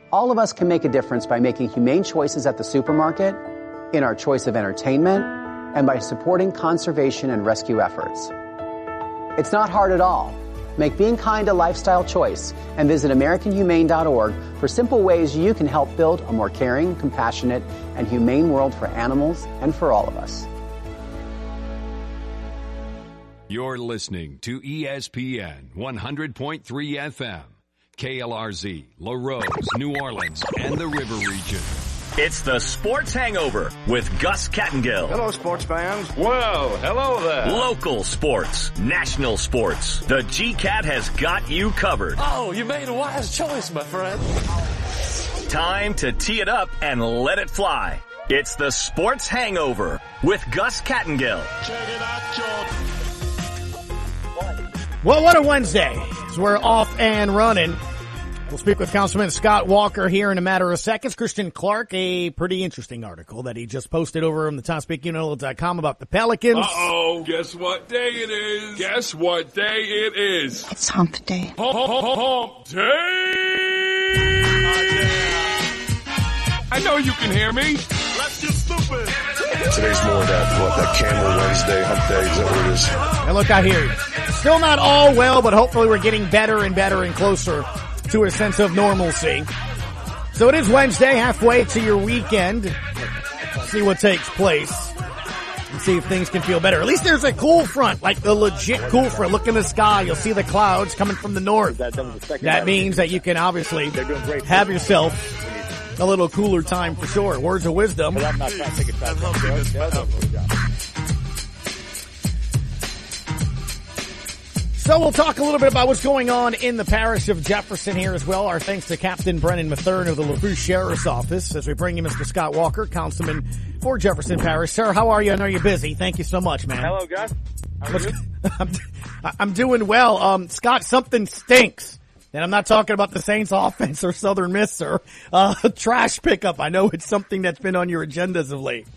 All of us can make a difference by making humane choices at the supermarket, in our choice of entertainment, and by supporting conservation and rescue efforts. It's not hard at all. Make being kind a lifestyle choice and visit AmericanHumane.org for simple ways you can help build a more caring, compassionate, and humane world for animals and for all of us. You're listening to ESPN 100.3 FM, KLRZ, Larose, New Orleans, and the River Region. It's the Sports Hangover with Gus Kattengill. Hello, sports fans. Well, hello there. Local sports, national sports. The GCAT has got you covered. Oh, you made a wise choice, my friend. Time to tee it up and let it fly. It's the Sports Hangover with Gus Kattengill. Check it out, George. Well, what a Wednesday. So we're off and running. We'll speak with Councilman Scott Walker here in a matter of seconds. Christian Clark, a pretty interesting article that he just posted over on the TomSpeakUnit.com about the Pelicans. Uh-oh, guess what day it is? Guess what day it is? It's hump day. Hump day! I know you can hear me. Let's get stupid. Today's more that Camel Wednesday, hump day, is that what it is? And look, I hear you. Still not all well, but hopefully we're getting better and better and closer to a sense of normalcy. So it is Wednesday, halfway to your weekend. See what takes place and see if things can feel better. At least there's a cool front, like the legit cool front. Look in the sky. You'll see the clouds coming from the north. That means that you can obviously have yourself a little cooler time for sure. Words of wisdom. I'm not trying to take it back. So we'll talk a little bit about what's going on in the parish of Jefferson here as well. Our thanks to Captain Brennan Mathern of the LaFouche Sheriff's Office as we bring you Mr. Scott Walker, Councilman for Jefferson Parish. Sir, how are you? I know you're busy. Thank you so much, man. Hello, Gus. How are you? I'm doing well. Scott, something stinks. And I'm not talking about the Saints offense or Southern Miss, sir. Trash pickup. I know it's something that's been on your agendas of late.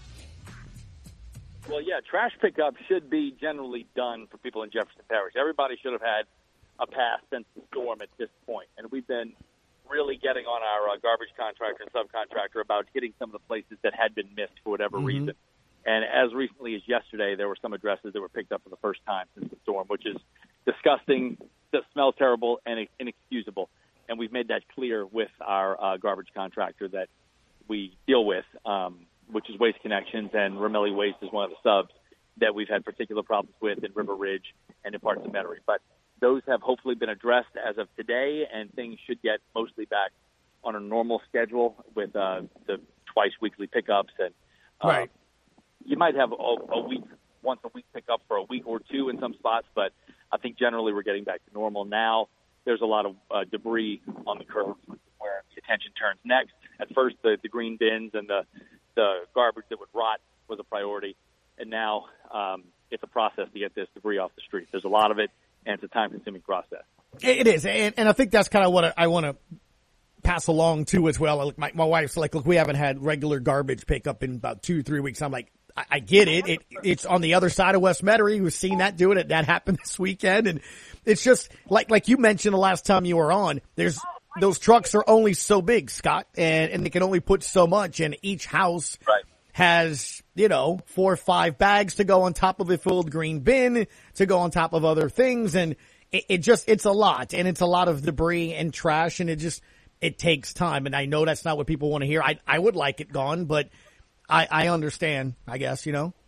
Well, yeah, trash pickup should be generally done for people in Jefferson Parish. Everybody should have had a pass since the storm at this point. And we've been really getting on our garbage contractor and subcontractor about hitting some of the places that had been missed for whatever reason. And as recently as yesterday, there were some addresses that were picked up for the first time since the storm, which is disgusting, that smells terrible, and inexcusable. And we've made that clear with our garbage contractor that we deal with, which is Waste Connections, and Ramelli Waste is one of the subs that we've had particular problems with in River Ridge and in parts of Metairie. But those have hopefully been addressed as of today, and things should get mostly back on a normal schedule with the twice weekly pickups. And right. You might have once a week pickup for a week or two in some spots, but I think generally we're getting back to normal now. There's a lot of debris on the curbs, where the attention turns next. At first, the green bins and the garbage that would rot was a priority, and now it's a process to get this debris off the street. There's a lot of it, and it's a time-consuming process. It is, and I think that's kind of what I want to pass along too as well. Like my wife's like, look, we haven't had regular garbage pickup in about 2-3 weeks. I'm like, I get it. It's on the other side of West Metairie. We've seen that doing it. That happened this weekend, and it's just like you mentioned the last time you were on. Those trucks are only so big, Scott, and they can only put so much, and each house has, 4 or 5 bags to go on top of a filled green bin to go on top of other things, and it's a lot, and it's a lot of debris and trash, and it takes time, and I know that's not what people want to hear. I would like it gone, but I understand, I guess,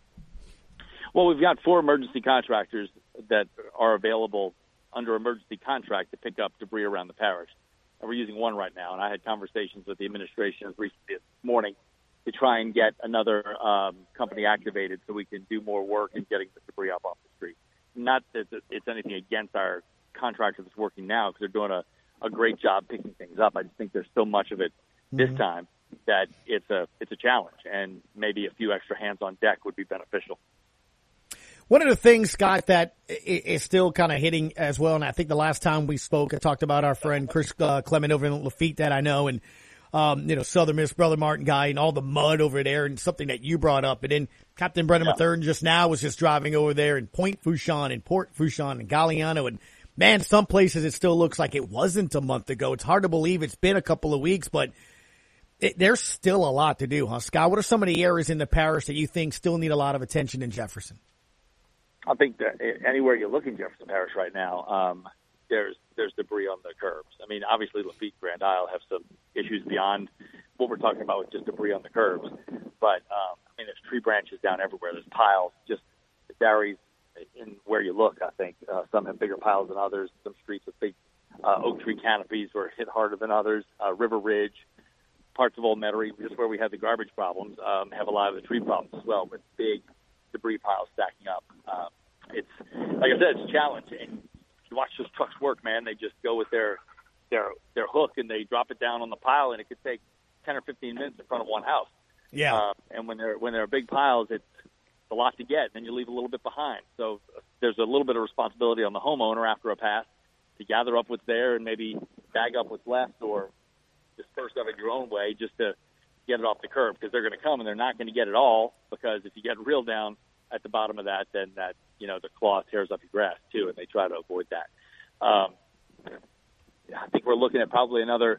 Well, we've got 4 emergency contractors that are available under emergency contract to pick up debris around the parish. And we're using one right now, and I had conversations with the administration recently this morning to try and get another company activated so we can do more work in getting the debris up off the street. Not that it's anything against our contractor that's working now, because they're doing a great job picking things up. I just think there's so much of it this time that it's a challenge, and maybe a few extra hands on deck would be beneficial. One of the things, Scott, that is still kind of hitting as well, and I think the last time we spoke, I talked about our friend Chris Clement over in Lafitte that I know, and Southern Miss, Brother Martin guy, and all the mud over there, and something that you brought up. And then Captain Brennan Mathern just now was just driving over there in Point Fourchon and Port Fourchon and Galliano, and man, some places it still looks like it wasn't a month ago. It's hard to believe it's been a couple of weeks, but there's still a lot to do, huh, Scott? What are some of the areas in the parish that you think still need a lot of attention in Jefferson? I think that anywhere you look in Jefferson Parish right now, there's debris on the curbs. I mean, obviously Lafitte, Grand Isle have some issues beyond what we're talking about with just debris on the curbs. But, I mean, there's tree branches down everywhere. There's piles. Just it varies in where you look, I think. Some have bigger piles than others. Some streets with big oak tree canopies were hit harder than others. River Ridge, parts of Old Metairie, just where we had the garbage problems, have a lot of the tree problems as well with big debris piles stacking up. It's, like I said, it's a challenge. And you watch those trucks work, man. They just go with their hook and they drop it down on the pile, and it could take 10 or 15 minutes in front of one house. Yeah. And when they're big piles, it's a lot to get, and then you leave a little bit behind. So there's a little bit of responsibility on the homeowner after a pass to gather up what's there and maybe bag up what's left or disperse of it your own way just to get it off the curb, because they're going to come and they're not going to get it all, because if you get real down at the bottom of that, then that, the claw tears up your grass too, and they try to avoid that. I think we're looking at probably another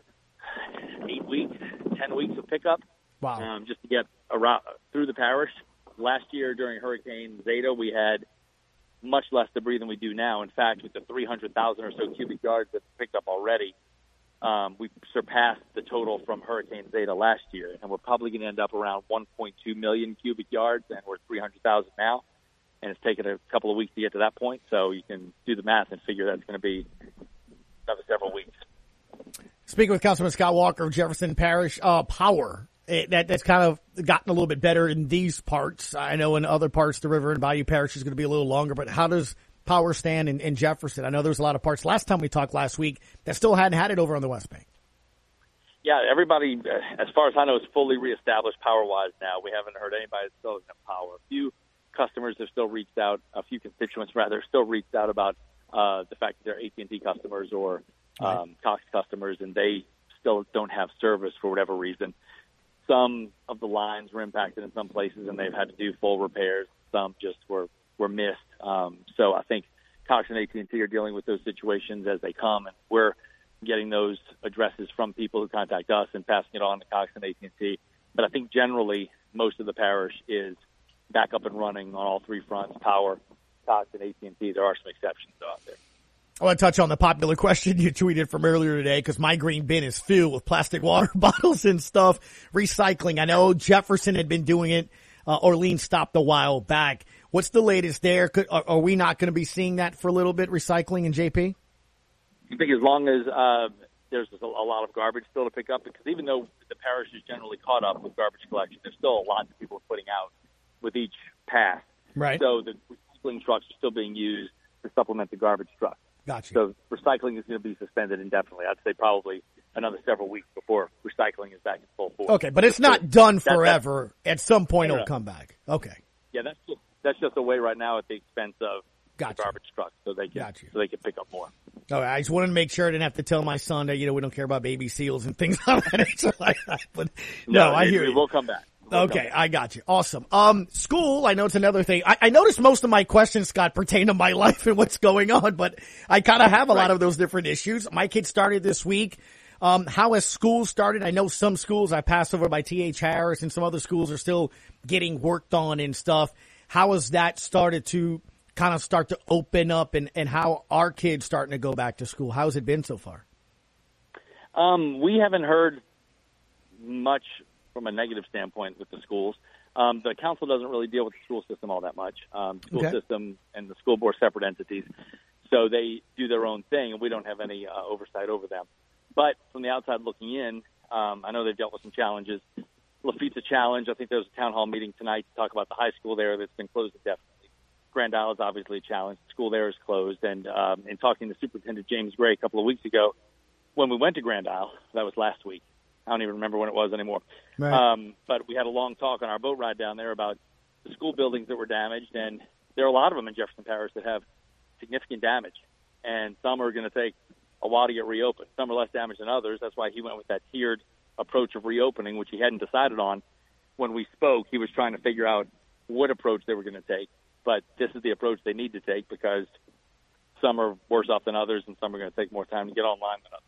8 weeks, 10 weeks of pickup. Wow. Just to get around through the parish. Last year during Hurricane Zeta, we had much less debris than we do now. In fact, with the 300,000 or so cubic yards that's picked up already, we surpassed the total from Hurricane Zeta last year, and we're probably going to end up around 1.2 million cubic yards, and we're 300,000 now, and it's taken a couple of weeks to get to that point, so you can do the math and figure that's going to be another several weeks. Speaking with Councilman Scott Walker of Jefferson Parish, power. That's kind of gotten a little bit better in these parts. I know in other parts, the River and Bayou Parish is going to be a little longer, but how does power stand in Jefferson? I know there's a lot of parts last time we talked last week that still hadn't had it over on the West Bank. Yeah, everybody, as far as I know, is fully reestablished power-wise now. We haven't heard anybody that still doesn't have power. A few customers have still reached out, a few constituents, rather, still reached out about the fact that they're AT&T customers or Cox customers, and they still don't have service for whatever reason. Some of the lines were impacted in some places, and they've had to do full repairs. Some just were missed. So I think Cox and AT&T are dealing with those situations as they come, and we're getting those addresses from people who contact us and passing it on to Cox and AT&T. But I think generally most of the parish is back up and running on all three fronts, power, Cox, and AT&T. There are some exceptions, though, out there. I want to touch on the popular question you tweeted from earlier today, because my green bin is filled with plastic water bottles and stuff. Recycling. I know Jefferson had been doing it. Orleans stopped a while back. What's the latest there? Are we not going to be seeing that for a little bit, recycling in JP? I think as long as there's a lot of garbage still to pick up, because even though the parish is generally caught up with garbage collection, there's still a lot that people are putting out with each pass. Right. So the recycling trucks are still being used to supplement the garbage trucks. Gotcha. So recycling is going to be suspended indefinitely. I'd say probably another several weeks before recycling is back in full force. Okay, but it's not done forever. At some point, it'll come back. Okay. Yeah, that's just a way right now at the expense of Gotcha. the garbage trucks, so they can pick up more. All right, I just wanted to make sure I didn't have to tell my son that we don't care about baby seals and things like that. But no, I hear you. We'll come back. Okay, I got you. Awesome. School, I know it's another thing. I noticed most of my questions, Scott, pertain to my life and what's going on, but I kind of have a lot of those different issues. My kid started this week. How has school started? I know some schools I passed over by T.H. Harris, and some other schools are still getting worked on and stuff. How has that started to kind of start to open up, and how are kids starting to go back to school? How's it been so far? We haven't heard much from a negative standpoint with the schools. The council doesn't really deal with the school system all that much. School system and the school board are separate entities, so they do their own thing, and we don't have any oversight over them. But from the outside looking in, I know they've dealt with some challenges. Lafitte's a challenge. I think there was a town hall meeting tonight to talk about the high school there that's been closed indefinitely. Grand Isle is obviously a challenge. The school there is closed. And in talking to Superintendent James Gray a couple of weeks ago, when we went to Grand Isle, that was last week. I don't even remember when it was anymore. Right. But we had a long talk on our boat ride down there about the school buildings that were damaged, and there are a lot of them in Jefferson Parish that have significant damage, and some are going to take a while to get reopened. Some are less damaged than others. That's why he went with that tiered approach of reopening, which he hadn't decided on. When we spoke, he was trying to figure out what approach they were going to take, but this is the approach they need to take because some are worse off than others, and some are going to take more time to get online than others.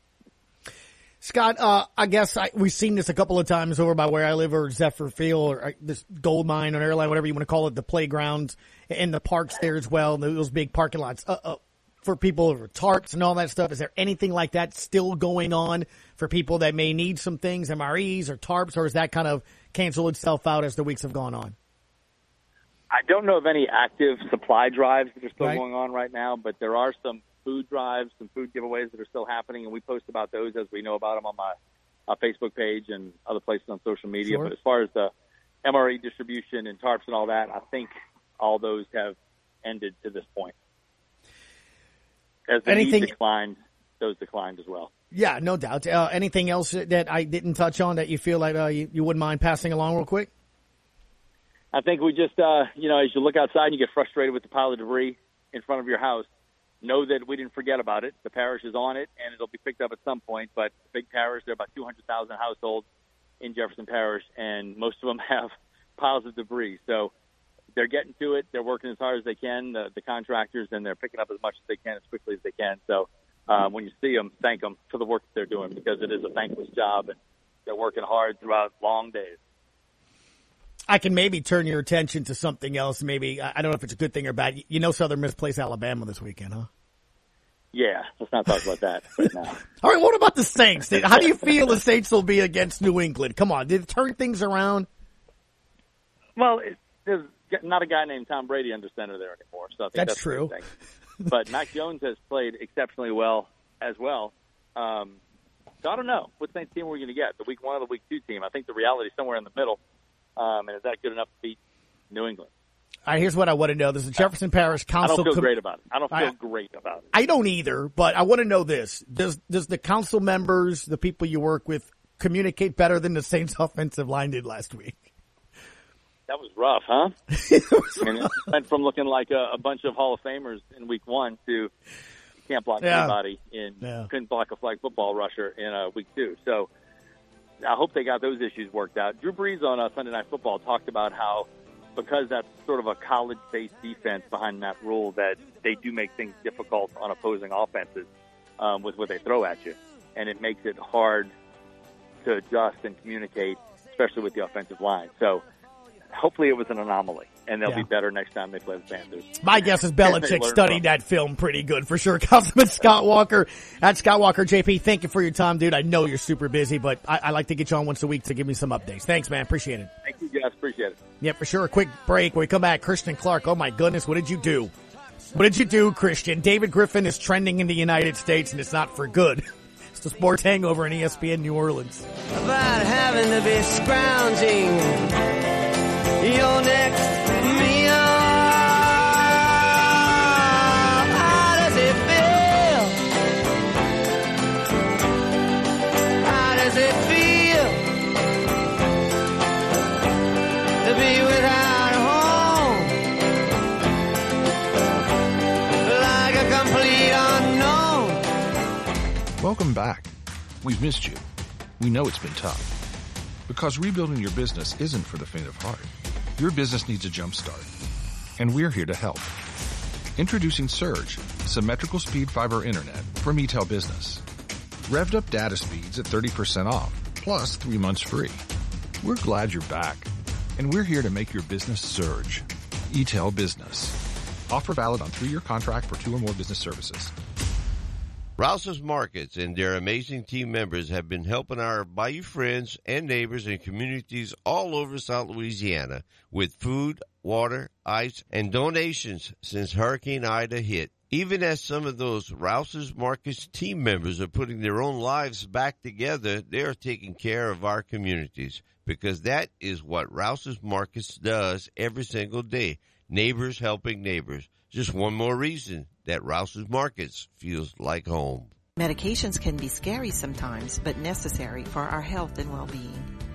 Scott, I guess we've seen this a couple of times over by where I live, or Zephyr Field, or this gold mine or airline, whatever you want to call it, the playgrounds and the parks there as well, those big parking lots. For people over tarps and all that stuff, is there anything like that still going on for people that may need some things, MREs or tarps, or is that kind of canceled itself out as the weeks have gone on? I don't know of any active supply drives that are still going on right now, but there are some food drives, some food giveaways that are still happening, and we post about those as we know about them on my Facebook page and other places on social media. Sure. But as far as the MRE distribution and tarps and all that, I think all those have ended to this point. As the need declined, those declined as well. Yeah, no doubt. Anything else that I didn't touch on that you feel like you wouldn't mind passing along real quick? I think we just, as you look outside and you get frustrated with the pile of debris in front of your house, know that we didn't forget about it. The parish is on it, and it'll be picked up at some point. But big parish, there are about 200,000 households in Jefferson Parish, and most of them have piles of debris. So they're getting to it. They're working as hard as they can, the contractors, and they're picking up as much as they can as quickly as they can. So when you see them, thank them for the work that they're doing, because it is a thankless job, and they're working hard throughout long days. I can maybe turn your attention to something else. Maybe, I don't know if it's a good thing or bad. You know Southern Miss plays Alabama this weekend, huh? Yeah, let's not talk about that right now. All right, what about the Saints? How do you feel the Saints will be against New England? Come on, did it turn things around? Well, there's not a guy named Tom Brady under center there anymore, so I think that's true. But Mac Jones has played exceptionally well as well. So I don't know what Saints team we're going to get, the Week 1 or the Week 2 team. I think the reality is somewhere in the middle. And is that good enough to beat New England? All right, here's what I want to know. There's a Jefferson Parish Council. I don't feel great about it. I don't feel great about it. I don't either, but I want to know this. Does the council members, the people you work with, communicate better than the Saints offensive line did last week? That was rough, huh? It went from looking like a bunch of Hall of Famers in Week 1 to you can't block anybody couldn't block a flag football rusher in Week 2. So I hope they got those issues worked out. Drew Brees on Sunday Night Football talked about how, because that's sort of a college-based defense behind Matt Rule, that they do make things difficult on opposing offenses with what they throw at you. And it makes it hard to adjust and communicate, especially with the offensive line. So hopefully it was an anomaly, and they'll be better next time they play the Panthers. My guess is Belichick studied that film pretty good for sure. Councilman Scott Walker at Scott Walker JP, thank you for your time, dude. I know you're super busy, but I like to get you on once a week to give me some updates. Thanks, man. Appreciate it. Thank you, guys. Appreciate it. Yeah, for sure. A quick break. When we come back, Christian Clark. Oh, my goodness. What did you do? What did you do, Christian? David Griffin is trending in the United States, and it's not for good. It's the Sports Hangover on ESPN New Orleans. About having to be scrounging your next meal. How does it feel? How does it feel to be without a home? Like a complete unknown. Welcome back. We've missed you. We know it's been tough. Because rebuilding your business isn't for the faint of heart. Your business needs a jump start, and we're here to help. Introducing Surge, symmetrical speed fiber internet from eTel Business. Revved up data speeds at 30% off, plus 3 months free. We're glad you're back, and we're here to make your business surge. eTel Business. Offer valid on 3-year contract for 2 or more business services. Rouse's Markets and their amazing team members have been helping our Bayou friends and neighbors and communities all over South Louisiana with food, water, ice, and donations since Hurricane Ida hit. Even as some of those Rouse's Markets team members are putting their own lives back together, they are taking care of our communities, because that is what Rouse's Markets does every single day. Neighbors helping neighbors. Just one more reason that Rouse's Markets feels like home. Medications can be scary sometimes, but necessary for our health and well-being.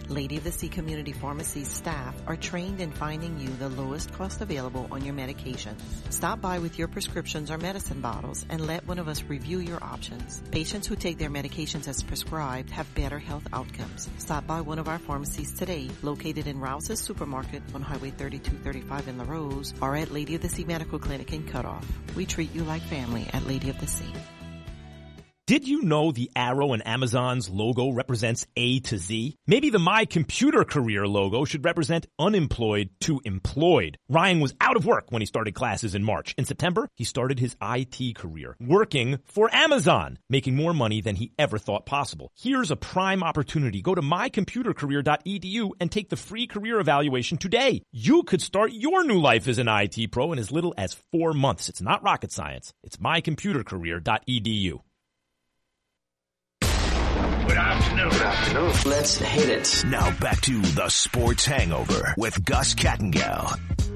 Lady of the Sea Community Pharmacy staff are trained in finding you the lowest cost available on your medications. Stop by with your prescriptions or medicine bottles and let one of us review your options. Patients who take their medications as prescribed have better health outcomes. Stop by one of our pharmacies today, located in Rouse's Supermarket on Highway 3235 in LaRose, or at Lady of the Sea Medical Clinic in Cutoff. We treat you like family at Lady of the Sea. Did you know the arrow in Amazon's logo represents A to Z? Maybe the My Computer Career logo should represent unemployed to employed. Ryan was out of work when he started classes in March. In September, he started his IT career, working for Amazon, making more money than he ever thought possible. Here's a prime opportunity. Go to mycomputercareer.edu and take the free career evaluation today. You could start your new life as an IT pro in as little as 4 months. It's not rocket science. It's mycomputercareer.edu. Good afternoon. Let's hit it. Now back to the Sports Hangover with Gus Kattengell.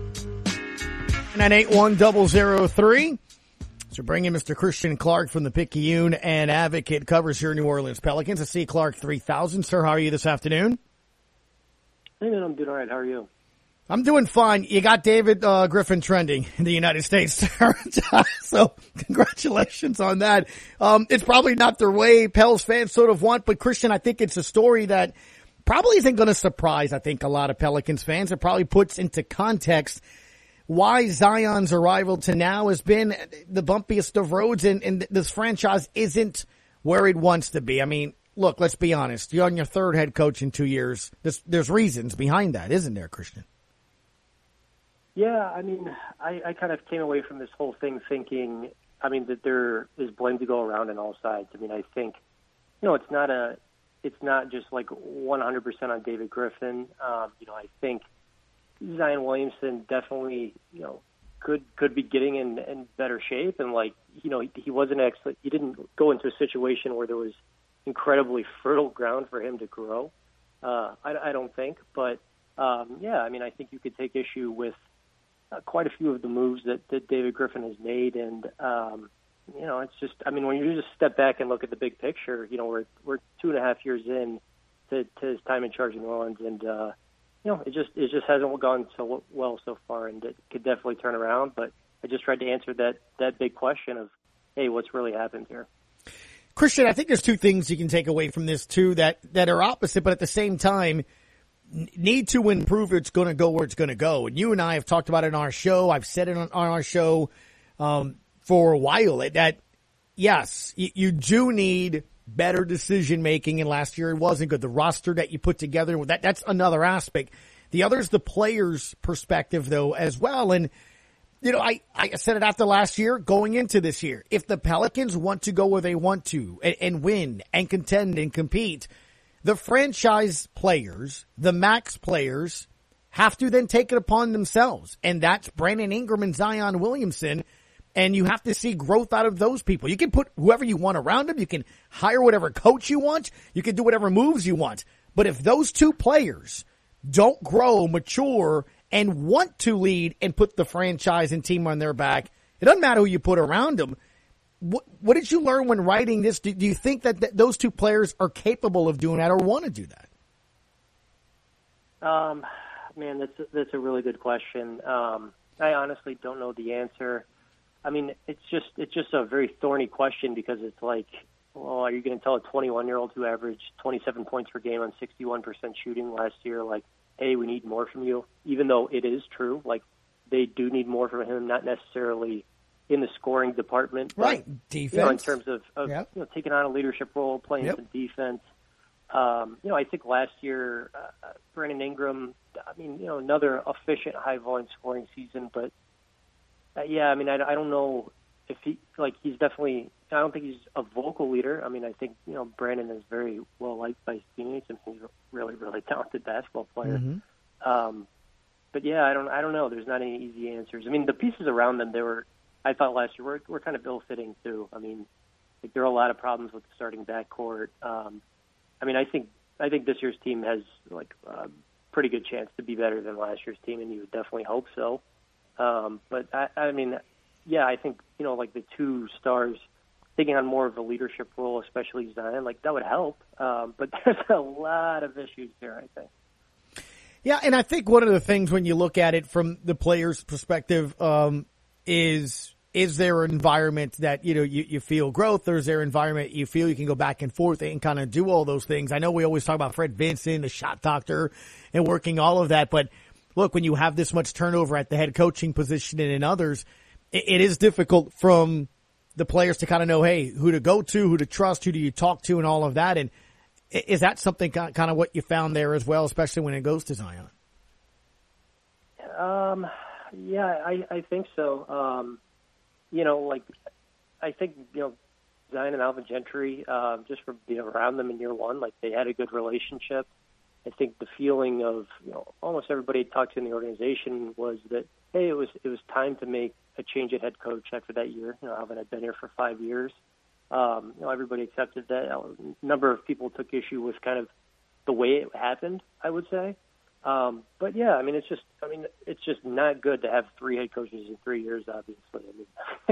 981-003. So bring in Mr. Christian Clark from the Picayune and Advocate, covers here in New Orleans Pelicans. I see Clark 3000. Sir, how are you this afternoon? Hey, man, I'm doing all right. How are you? I'm doing fine. You got David Griffin trending in the United States. So congratulations on that. It's probably not the way Pels fans sort of want, but Christian, I think it's a story that probably isn't going to surprise, I think, a lot of Pelicans fans. It probably puts into context why Zion's arrival to now has been the bumpiest of roads, and this franchise isn't where it wants to be. I mean, look, let's be honest. You're on your third head coach in 2 years. There's reasons behind that, isn't there, Christian? Yeah, I mean, I kind of came away from this whole thing thinking, I mean, that there is blame to go around on all sides. I mean, I think, it's not just like 100% on David Griffin. I think Zion Williamson definitely, could be getting in better shape, and he wasn't actually, he didn't go into a situation where there was incredibly fertile ground for him to grow. I don't think, but I mean, I think you could take issue with quite a few of the moves that David Griffin has made, and it's just, I mean, when you just step back and look at the big picture, we're 2.5 years in to his time in charge in New Orleans, and it just hasn't gone so well so far, and it could definitely turn around. But I just tried to answer that big question of, hey, what's really happened here? Christian, I think there's two things you can take away from this too that are opposite, but at the same time need to improve. It's going to go where it's going to go. And you and I have talked about it on our show. I've said it on our show for a while that, yes, you do need better decision making. And last year it wasn't good. The roster that you put together, that's another aspect. The other is the players' perspective, though, as well. And, I said it after last year, going into this year. If the Pelicans want to go where they want to and win and contend and compete, the franchise players, the max players, have to then take it upon themselves. And that's Brandon Ingram and Zion Williamson. And you have to see growth out of those people. You can put whoever you want around them. You can hire whatever coach you want. You can do whatever moves you want. But if those two players don't grow, mature, and want to lead and put the franchise and team on their back, it doesn't matter who you put around them. What did you learn when writing this? Do you think that those two players are capable of doing that or want to do that? Man, that's a really good question. I honestly don't know the answer. I mean, it's just a very thorny question because it's like, well, are you going to tell a 21-year-old who averaged 27 points per game on 61% shooting last year, like, hey, we need more from you, even though it is true, like, they do need more from him, not necessarily in the scoring department, right? But, defense, in terms of taking on a leadership role, playing some defense. I think last year, Brandon Ingram, I mean, another efficient, high volume scoring season, but I mean, I don't know if he's definitely, I don't think he's a vocal leader. I mean, I think, Brandon is very well liked by his teammates and he's a really, really talented basketball player. Mm-hmm. But I don't know. There's not any easy answers. I mean, the pieces around them, I thought last year were kind of ill-fitting too. I mean, there are a lot of problems with the starting backcourt. I mean, I think this year's team has a pretty good chance to be better than last year's team, and you would definitely hope so. But I mean, I think the two stars taking on more of a leadership role, especially Zion, like that would help. But there's a lot of issues there, I think. Yeah, and I think one of the things when you look at it from the player's perspective is there an environment that, you feel growth, or is there an environment you feel you can go back and forth and kind of do all those things? I know we always talk about Fred Vinson, the shot doctor, and working all of that, but look, when you have this much turnover at the head coaching position and in others, it is difficult from the players to kind of know, hey, who to go to, who to trust, who do you talk to, and all of that. And is that something kind of what you found there as well, especially when it goes to Zion? Yeah, I think so. I think, Zion and Alvin Gentry, just from being around them in year one, like they had a good relationship. I think the feeling of, almost everybody I talked to in the organization was that, hey, it was time to make a change at head coach after that year. Alvin had been here for 5 years. Everybody accepted that. A number of people took issue with kind of the way it happened, I would say. But yeah, it's just not good to have 3 head coaches in 3 years, obviously.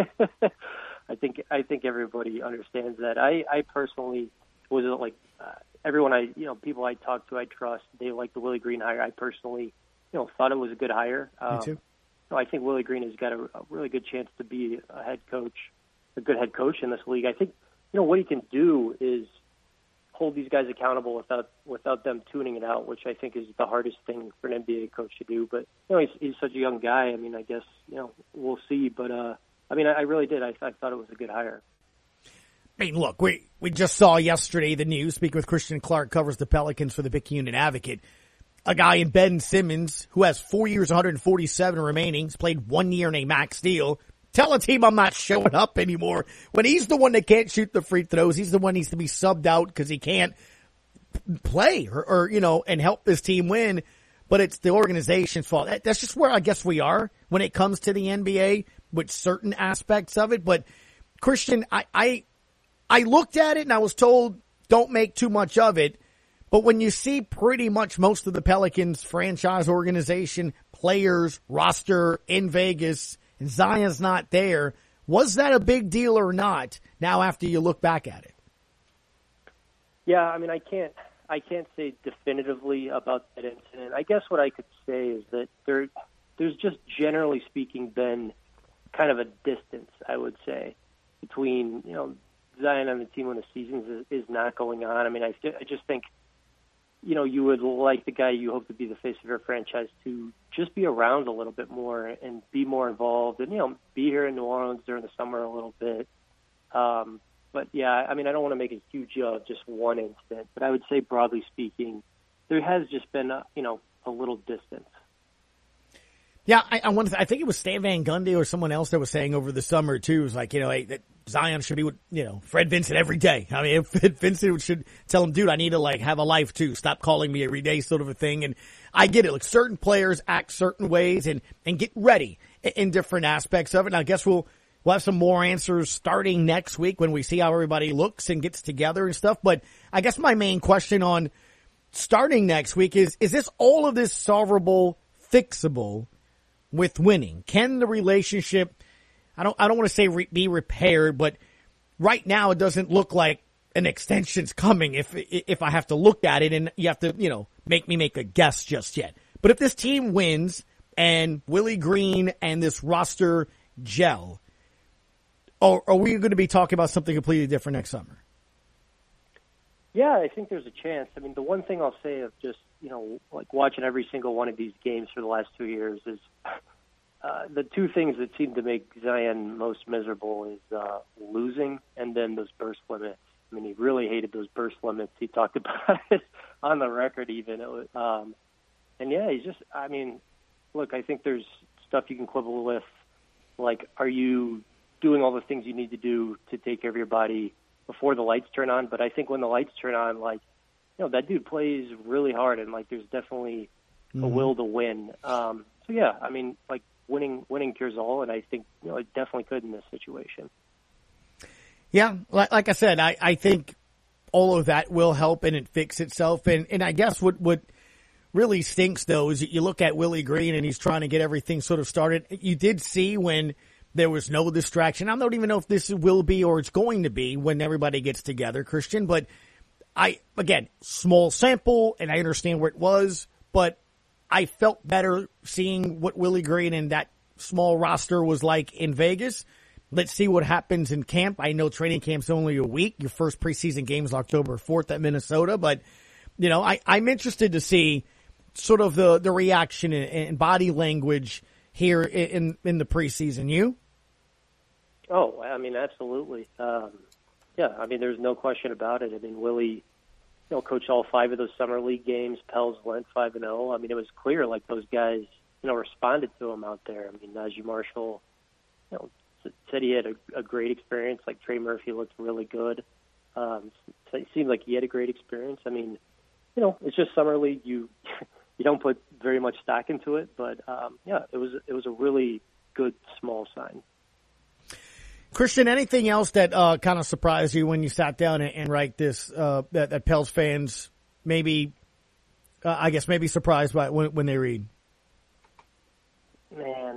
I think everybody understands that. I personally was like, everyone people I talked to, I trust, they like the Willie Green hire. I personally, thought it was a good hire. Me too. So I think Willie Green has got a really good chance to be a good head coach in this league. I think, what he can do is hold these guys accountable without them tuning it out, which I think is the hardest thing for an NBA coach to do. But, he's such a young guy. I guess, we'll see. But, I really did. I thought it was a good hire. Look, we just saw yesterday the news, speaking with Christian Clark, covers the Pelicans for the Big-Union Advocate. A guy in Ben Simmons, who has 4 years, 147 remaining, has played 1 year in a max deal. Tell a team I'm not showing up anymore. When he's the one that can't shoot the free throws, he's the one that needs to be subbed out because he can't play or and help this team win. But it's the organization's fault. That's just where I guess we are when it comes to the NBA with certain aspects of it. But Christian, I looked at it and I was told don't make too much of it. But when you see pretty much most of the Pelicans franchise organization, players, roster in Vegas, and Zion's not there, was that a big deal or not now after you look back at it? Yeah, I can't say definitively about that incident. I guess what I could say is that there's just generally speaking been kind of a distance, I would say, between, Zion and the team when the season is not going on. I just think, you would like the guy you hope to be the face of your franchise to just be around a little bit more and be more involved and, be here in New Orleans during the summer a little bit. But yeah, I don't want to make a huge deal of just one incident, but I would say broadly speaking, there has just been, a little distance. Yeah, I think it was Stan Van Gundy or someone else that was saying over the summer too. It was like, hey, that Zion should be with, Fred Vinson every day. If Fred Vinson should tell him, dude, I need to have a life too. Stop calling me every day, sort of a thing. And I get it. Certain players act certain ways and get ready in different aspects of it. And I guess we'll have some more answers starting next week when we see how everybody looks and gets together and stuff. But I guess my main question on starting next week is this all of this solvable, fixable with winning? Can the relationship, I don't want to say be repaired, but right now it doesn't look like an extension's coming if I have to look at it, and you have to, make me make a guess just yet. But if this team wins and Willie Green and this roster gel, are we going to be talking about something completely different next summer? Yeah, I think there's a chance. The one thing I'll say of just, watching every single one of these games for the last 2 years is the two things that seem to make Zion most miserable is losing and then those burst limits. He really hated those burst limits. He talked about it on the record even. And yeah, he's just, look, I think there's stuff you can quibble with, like, are you doing all the things you need to do to take care of your body before the lights turn on? But I think when the lights turn on, that dude plays really hard, and there's definitely a will to win. So yeah, winning cures all, and I think it definitely could in this situation. Yeah, like I said, I think all of that will help and it fix itself. And I guess what really stinks though is you look at Willie Green and he's trying to get everything sort of started. You did see when There was no distraction. I don't even know if this will be or it's going to be when everybody gets together, Christian, but again, small sample, and I understand where it was, but I felt better seeing what Willie Green and that small roster was like in Vegas. Let's see what happens in camp. I know training camp's only a week. Your first preseason game is October 4th at Minnesota, but I'm interested to see sort of the reaction and body language here in the preseason. You? Oh, I mean, absolutely. Yeah, I mean, there's no question about it. I mean, Willie, coached all 5 of those summer league games. Pels went 5-0. I mean, it was clear like those guys, responded to him out there. I mean, Najee Marshall, said he had a great experience. Like Trey Murphy looked really good. So it seemed like he had a great experience. I mean, it's just summer league. You don't put very much stock into it, but it was a really good small sign. Christian, anything else that kind of surprised you when you sat down and write this that Pels fans maybe surprised by when they read? Man,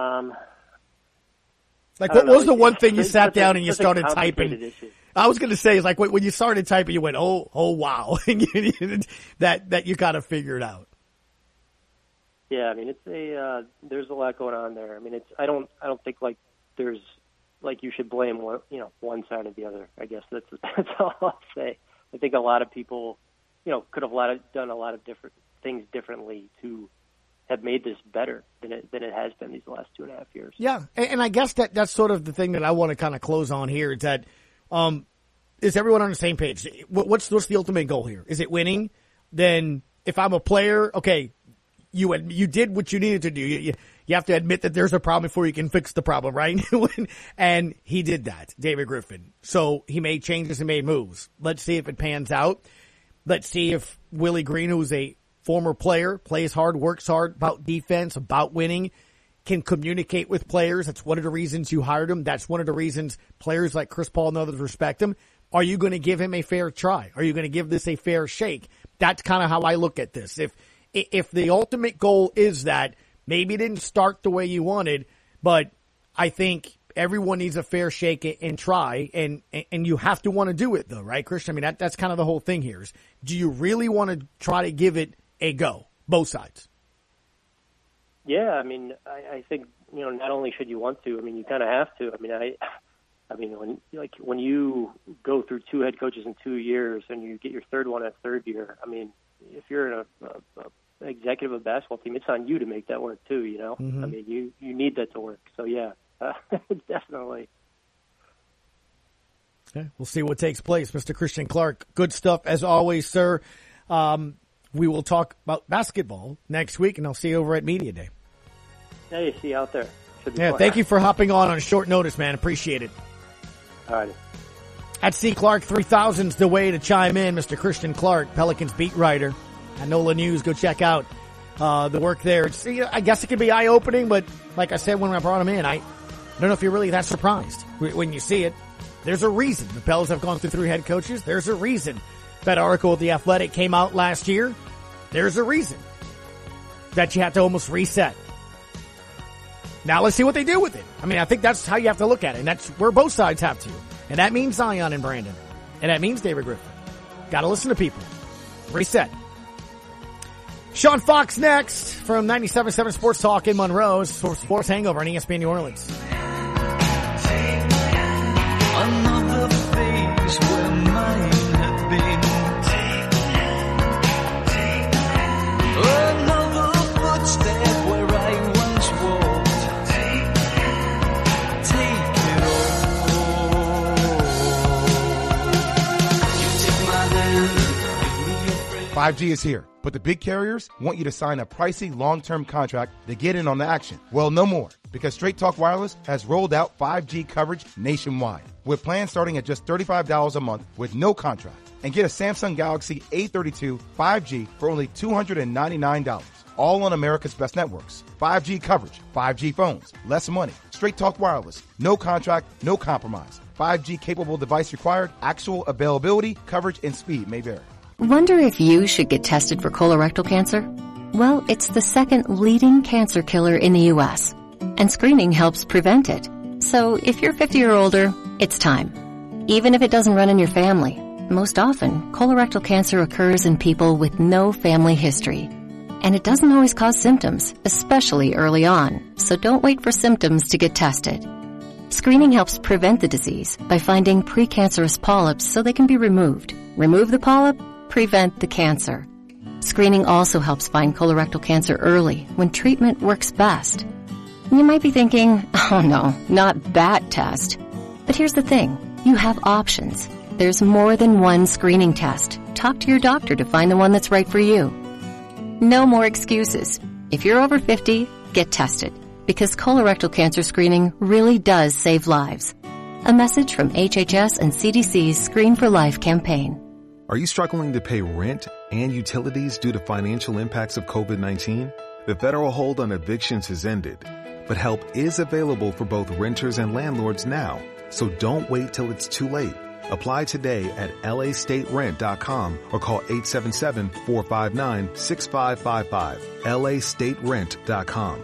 what was the one thing you sat down and you started typing? I was going to say, it's like when you started typing, you went, oh wow, that you kind of figured out. Yeah, I mean, there's a lot going on there. I mean, I don't think like there's like you should blame one side or the other. I guess that's all I'll say. I think a lot of people, could have done a lot of different things differently to have made this better than it has been these last 2.5 years. Yeah, and I guess that's sort of the thing that I want to kind of close on here is that is everyone on the same page? What's the ultimate goal here? Is it winning? Then if I'm a player, okay, you did what you needed to do. You have to admit that there's a problem before you can fix the problem, right? And he did that, David Griffin. So he made changes and made moves. Let's see if it pans out. Let's see if Willie Green, who's a former player, plays hard, works hard, about defense, about winning, can communicate with players. That's one of the reasons you hired him. That's one of the reasons players like Chris Paul and others respect him. Are you going to give him a fair try? Are you going to give this a fair shake? That's kind of how I look at this. If the ultimate goal is that, maybe it didn't start the way you wanted, but I think everyone needs a fair shake and try, and you have to want to do it though, right, Christian? I mean, that's kind of the whole thing here is, do you really want to try to give it a go, both sides? Yeah, I mean, I think, not only should you want to, I mean, you kind of have to. I mean, when you go through 2 head coaches in 2 years and you get your third one at third year, I mean, if you're in a executive of a basketball team, it's on you to make that work too, Mm-hmm. I mean, you need that to work. So yeah, definitely. Okay, we'll see what takes place. Mr. Christian Clark, good stuff as always, sir. We will talk about basketball next week, and I'll see you over at Media Day. Hey, see you out there. Yeah, thank you for hopping on short notice, man. Appreciate it. All right. At C. Clark 3000's the way to chime in. Mr. Christian Clark, Pelicans beat writer at NOLA News. Go check out the work there. I guess it can be eye-opening, but like I said when I brought him in, I don't know if you're really that surprised when you see it. There's a reason the Pels have gone through 3 head coaches. There's a reason that article with The Athletic came out last year. There's a reason that you have to almost reset. Now let's see what they do with it. I mean, I think that's how you have to look at it, and that's where both sides have to. And that means Zion and Brandon. And that means David Griffin. Got to listen to people. Reset. Sean Fox next from 97.7 Sports Talk in Monroe. Sports Hangover on ESPN New Orleans. Another phase where mine had been. Another footstep where I once walked. Take it all. You take my hand. 5G is here, but the big carriers want you to sign a pricey long-term contract to get in on the action. Well, no more, because Straight Talk Wireless has rolled out 5G coverage nationwide, with plans starting at just $35 a month with no contract. And get a Samsung Galaxy A32 5G for only $299, all on America's best networks. 5G coverage, 5G phones, less money. Straight Talk Wireless, no contract, no compromise. 5G capable device required, actual availability, coverage, and speed may vary. Wonder if you should get tested for colorectal cancer? Well, it's the second leading cancer killer in the U.S., and screening helps prevent it. So if you're 50 or older, it's time. Even if it doesn't run in your family. Most often, colorectal cancer occurs in people with no family history. And it doesn't always cause symptoms, especially early on. So don't wait for symptoms to get tested. Screening helps prevent the disease by finding precancerous polyps so they can be removed. Remove the polyp, prevent the cancer. Screening also helps find colorectal cancer early when treatment works best. You might be thinking, oh no, not that test. But here's the thing, you have options. There's more than one screening test. Talk to your doctor to find the one that's right for you. No more excuses. If you're over 50, get tested, because colorectal cancer screening really does save lives. A message from HHS and CDC's Screen for Life campaign. Are you struggling to pay rent and utilities due to financial impacts of COVID-19? The federal hold on evictions has ended, but help is available for both renters and landlords now. So don't wait till it's too late. Apply today at lastaterent.com or call 877-459-6555. lastaterent.com,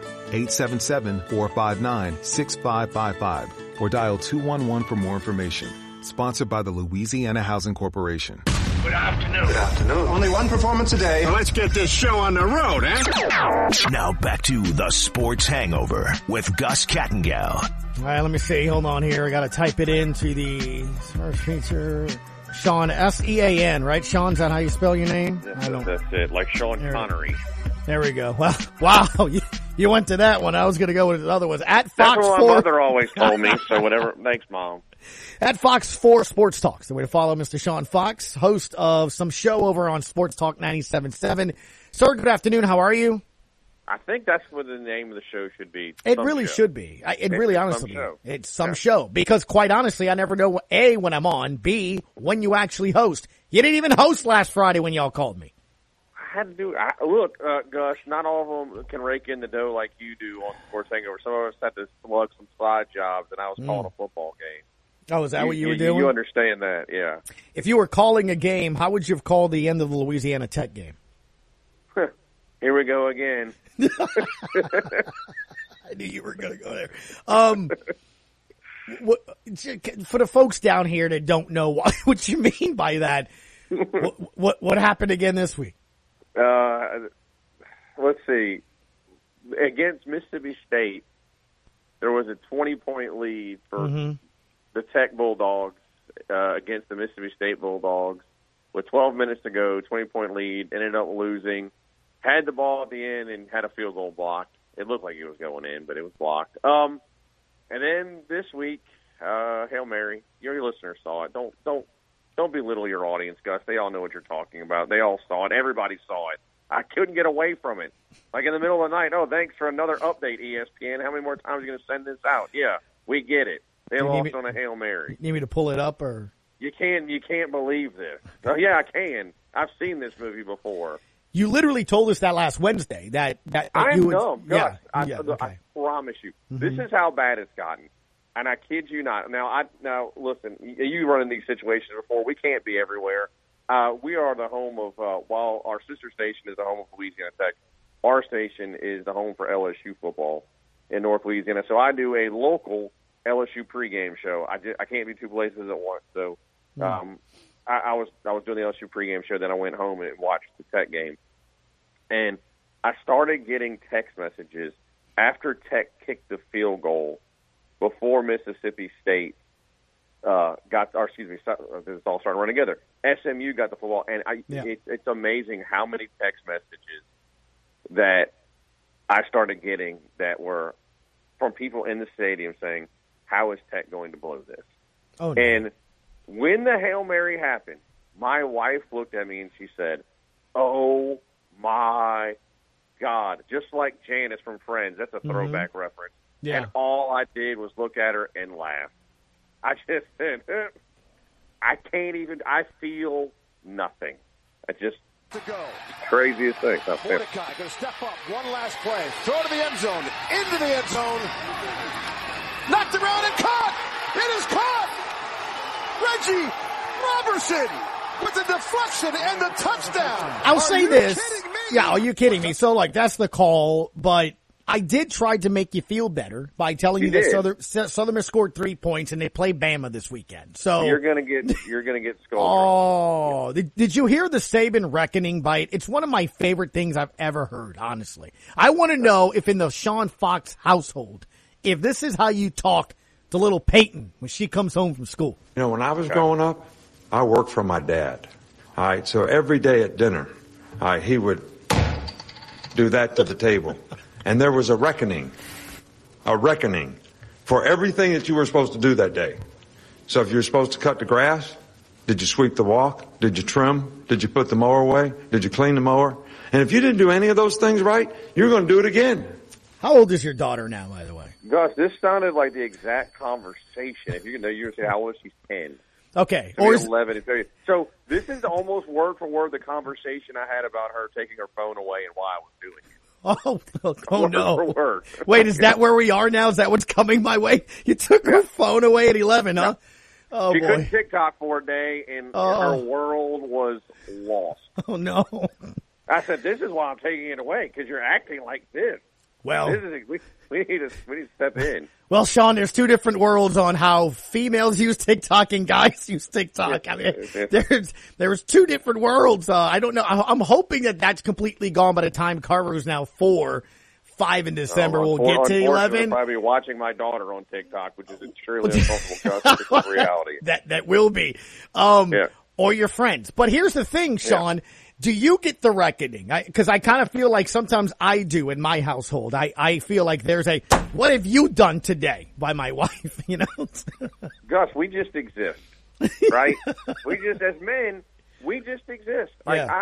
877-459-6555, or dial 211 for more information. Sponsored by the Louisiana Housing Corporation. Good afternoon. Good afternoon. Only one performance a day. Well, let's get this show on the road, eh? Now back to the Sports Hangover with Gus Kattengell. All right, let me see. Hold on here. I got to type it into the first feature. Sean, S-E-A-N, right? Sean, is that how you spell your name? That's it, like Sean Connery. There we go. Well, wow, you went to that one. I was going to go with the other ones. At Fox 4. That's what my mother always told me, so whatever. Thanks, Mom. At Fox 4 Sports Talks, the way to follow Mr. Sean Fox, host of some show over on Sports Talk 97.7. Sir, good afternoon. How are you? I think that's what the name of the show should be. It really should be. It really honestly, it's some show. Because quite honestly, I never know, A, when I'm on, B, when you actually host. You didn't even host last Friday when y'all called me. I had to do, look, Gus, not all of them can rake in the dough like you do on Sports Hangover. Some of us had to slug some side jobs, and I was calling a football game. Oh, is that what you were doing? You understand that, yeah. If you were calling a game, how would you have called the end of the Louisiana Tech game? Here we go again. I knew you were going to go there. For the folks down here that don't know what you mean by that, what happened again this week? Let's see. Against Mississippi State, there was a 20-point lead for the Tech Bulldogs against the Mississippi State Bulldogs. With 12 minutes to go, 20-point lead, ended up losing. Had the ball at the end and had a field goal blocked. It looked like it was going in, but it was blocked. And then this week, Hail Mary. Your listeners saw it. Don't belittle your audience, Gus. They all know what you're talking about. They all saw it. Everybody saw it. I couldn't get away from it. Like in the middle of the night, thanks for another update, ESPN. How many more times are you going to send this out? Yeah, we get it. They lost on a Hail Mary. Need me to pull it up or? You can't believe this. Oh, yeah, I can. I've seen this movie before. You literally told us that last Wednesday. That I'm you would, dumb. Yeah, I promise you. This is how bad it's gotten. And I kid you not. Now, listen, you run in these situations before. We can't be everywhere. We are the home of, while our sister station is the home of Louisiana Tech, our station is the home for LSU football in North Louisiana. So I do a local LSU pregame show. I can't be two places at once. So I was doing the LSU pregame show, then I went home and watched the Tech game. And I started getting text messages after Tech kicked the field goal before Mississippi State this all started running together. SMU got the football, and it's amazing how many text messages that I started getting that were from people in the stadium saying, how is Tech going to blow this? Oh, no. And when the Hail Mary happened, my wife looked at me and she said, oh, my God. Just like Janice from Friends. That's a throwback reference. Yeah. And all I did was look at her and laugh. I just said, I feel nothing. I just, to go. Craziest thing. Mordecai going to step up. One last play. Throw to the end zone. Into the end zone. Knocked around and caught. It is caught. Reggie Robertson with the deflection and the touchdown. I'll say this. Yeah, are you kidding me? So, that's the call, but I did try to make you feel better by telling you that Southern has scored 3 points and they play Bama this weekend. So you're gonna get scolded. Oh, did you hear the Saban reckoning bite? It's one of my favorite things I've ever heard. Honestly, I want to know if in the Sean Fox household, if this is how you talk to little Peyton when she comes home from school. You know, when I was growing up, I worked for my dad. All right, so every day at dinner, he would do that to the table. And there was a reckoning for everything that you were supposed to do that day. So if you were supposed to cut the grass, did you sweep the walk? Did you trim? Did you put the mower away? Did you clean the mower? And if you didn't do any of those things right, you're going to do it again. How old is your daughter now, by the way? Gus, this sounded like the exact conversation. If you know, you're going to say, how old is she? 10. Okay. Or 11 and 30. So this is almost word for word the conversation I had about her taking her phone away and why I was doing it. Oh no. Word for word. Wait, is that where we are now? Is that what's coming my way? You took her phone away at 11, huh? Oh, she boy. couldn't TikTok for a day, and her world was lost. Oh, no. I said, this is why I'm taking it away, because you're acting like this. Well, we need to step in. Well, Sean, there's two different worlds on how females use TikTok and guys use TikTok. I mean, there's two different worlds. I don't know. I'm hoping that that's completely gone by the time Carver, who's now 4, 5 in December, will get to 11. I'll probably be watching my daughter on TikTok, which is extremely uncomfortable because it's reality. That will be. Or your friends. But here's the thing, Sean. Yeah. Do you get the reckoning? Because I kind of feel like sometimes I do in my household. I feel like there's a, what have you done today by my wife, you know? Gus, we just exist, right? We just, as men, we just exist.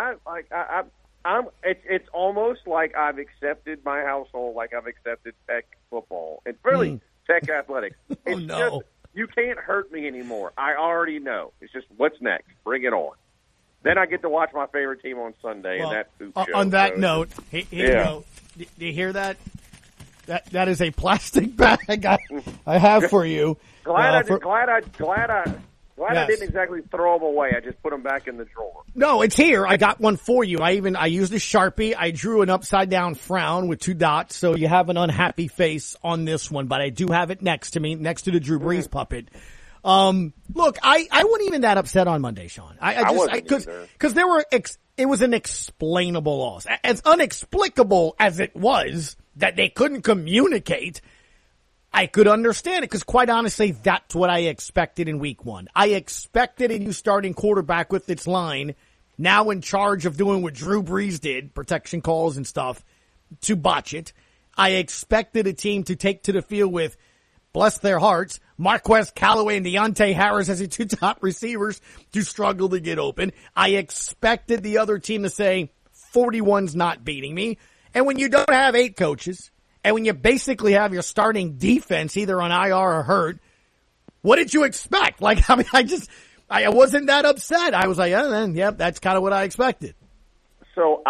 It's almost like I've accepted my household, like I've accepted Tech football and really Tech athletics. It's just, you can't hurt me anymore. I already know. It's just, what's next? Bring it on. Then I get to watch my favorite team on Sunday, and that's poop show. On that note, here you go. Do you hear that? That is a plastic bag I have for you. Glad I didn't exactly throw them away. I just put them back in the drawer. No, it's here. I got one for you. I used a Sharpie. I drew an upside down frown with 2 dots, so you have an unhappy face on this one, but I do have it next to me, next to the Drew Brees puppet. Look, I wasn't even that upset on Monday, Sean. Because it was an explainable loss. As unexplicable as it was that they couldn't communicate, I could understand it because quite honestly, that's what I expected in week 1. I expected a new starting quarterback with its line, now in charge of doing what Drew Brees did, protection calls and stuff, to botch it. I expected a team to take to the field with, bless their hearts, Marquez Callaway and Deontay Harris as the 2 top receivers to struggle to get open. I expected the other team to say, 41's not beating me. And when you don't have 8 coaches, and when you basically have your starting defense either on IR or hurt, what did you expect? Like, I mean, I wasn't that upset. I was like, that's kind of what I expected. So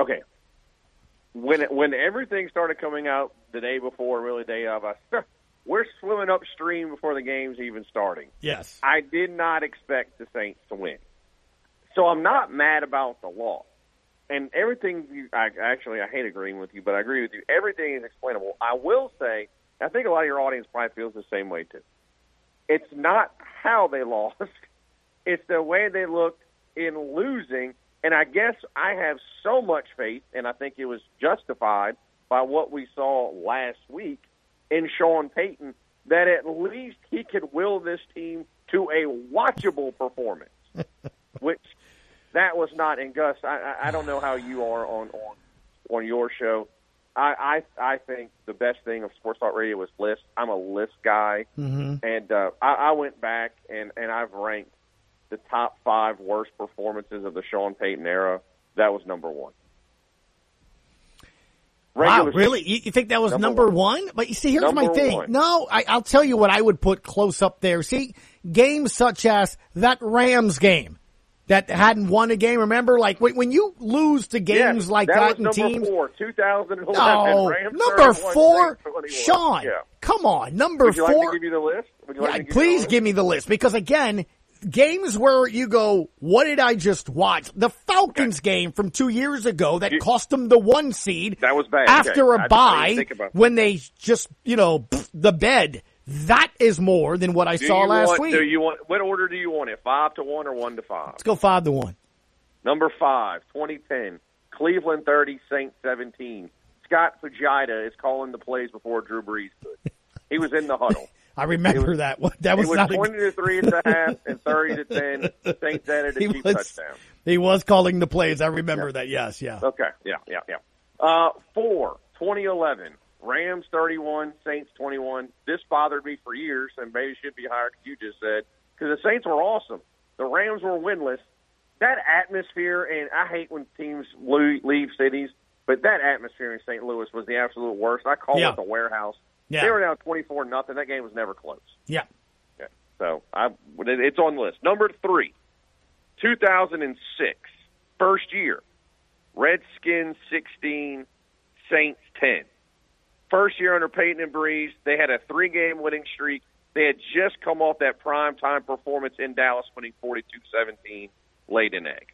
when everything started coming out the day before, really day of, we're swimming upstream before the game's even starting. Yes. I did not expect the Saints to win. So I'm not mad about the loss. And everything, I hate agreeing with you, but I agree with you. Everything is explainable. I will say, I think a lot of your audience probably feels the same way too. It's not how they lost. It's the way they looked in losing. And I guess I have so much faith, and I think it was justified by what we saw last week in Sean Payton, that at least he could will this team to a watchable performance, which that was not. And Gus, I don't know how you are on your show. I think the best thing of Sports Talk Radio was lists. I'm a list guy, and I went back and I've ranked the top 5 worst performances of the Sean Payton era. That was number 1. Wow, really? You think that was number 1? But you see, here's my thing. 1. No, I'll tell you what I would put close up there. See, games such as that Rams game that hadn't won a game. Remember, like when you lose to games like that in teams. Number 4, 2011. No, Rams number 4, Sean. Come on, number 4. Would you like to give you the list? Please give me the list because again, games where you go, what did I just watch? The Falcons game from 2 years ago that cost them the 1 seed. That was bad. After a bye, when they just, the bed. That is more than what I saw last week. What order do you want it? 5-1 or 1-5? Let's go 5-1. Number 5, 2010, Cleveland 30, Saints 17. Scott Fujita is calling the plays before Drew Brees could. He was in the huddle. I remember that one. That was not 20-3 at the half and 30-10. Saints added a cheap touchdown. He was calling the plays. I remember that. Yes, yeah. Okay, yeah. 4, 2011. Rams 31, Saints 21. This bothered me for years, and maybe should be higher, you just said, because the Saints were awesome. The Rams were winless. That atmosphere, and I hate when teams leave cities, but that atmosphere in St. Louis was the absolute worst. I call it the warehouse. Yeah. They were down 24-0. That game was never close. Yeah. So it's on the list. Number 3, 2006, first year, Redskins 16, Saints 10. First year under Peyton and Breeze, they had a 3-game winning streak. They had just come off that primetime performance in Dallas, winning 42-17, laid an egg.